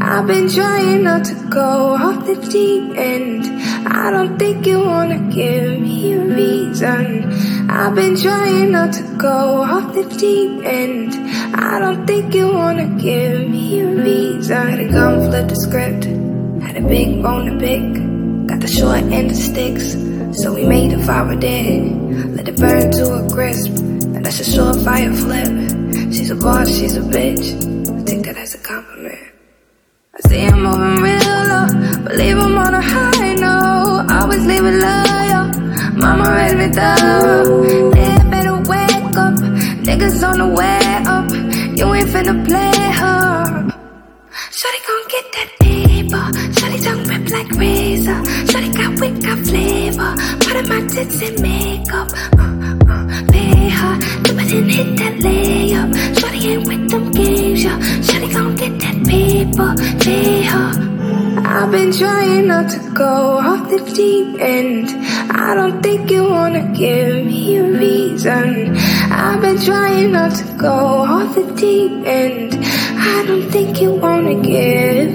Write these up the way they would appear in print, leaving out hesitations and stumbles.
I've been trying not to go off the deep end. I don't think you wanna give me a reason. I've been trying not to go off the deep end. I don't think you wanna give me a reason. Had a gun, flip the script. Had a big bone to pick. Got the short end of sticks, so we made a fire dead. Let it burn to a crisp, and that's a surefire flip. She's a boss, she's a bitch. I take that as a compliment. I see I'm moving real low, but leave him on a high note. Always leave it loyal. Mama raised me thorough. They better wake up. Niggas on the way up. You ain't finna play her. Shawty gon' get that paper. Shawty tongue rip like razor. Shawty got wit, got flavor. Part of my tits and makeup. Pay her. Dip it and hit that layup. Shawty ain't with them games, yeah. Shawty gon' get that paper. Pay her. I've been trying not to go off the deep end. I don't think you wanna give me a reason. I've been trying not to go off the deep end. I don't think you wanna give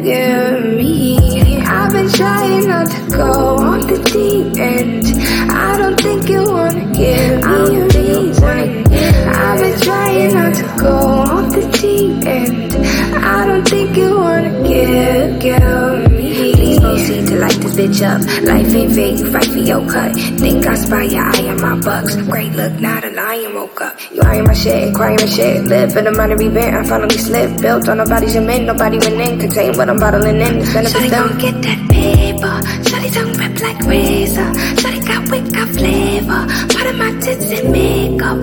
me. I've been trying not to go off the deep end. I don't think you wanna give me a reason. I've been trying not to go off the deep end. I don't think you wanna give me. Please proceed to light this bitch up. Life ain't fair, you fight for your cut. Think I spy your eye on my bucks. Great look, not a lion woke up. You eyeing my shit, crying my shit. Live in a minor event, I finally slipped. Built on nobody's men, nobody went in. Contain what I'm bottling in, it's gonna be done. Shawty gon' get that paper. Shawty tongue rip like razor. Shawty got wit, got flavor. Part of my tits and makeup.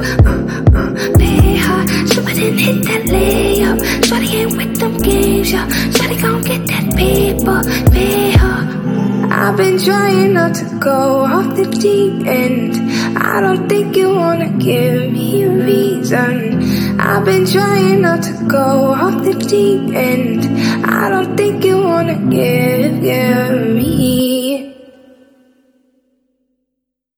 Pay her. Shoot it and hit that layup. Shawty ain't with them games, yeah. Shawty gon' get that paper. Pay her. I've been trying not to go off the deep end. I don't think you wanna give me a reason. I've been trying not to go off the deep end. I don't think you wanna give me.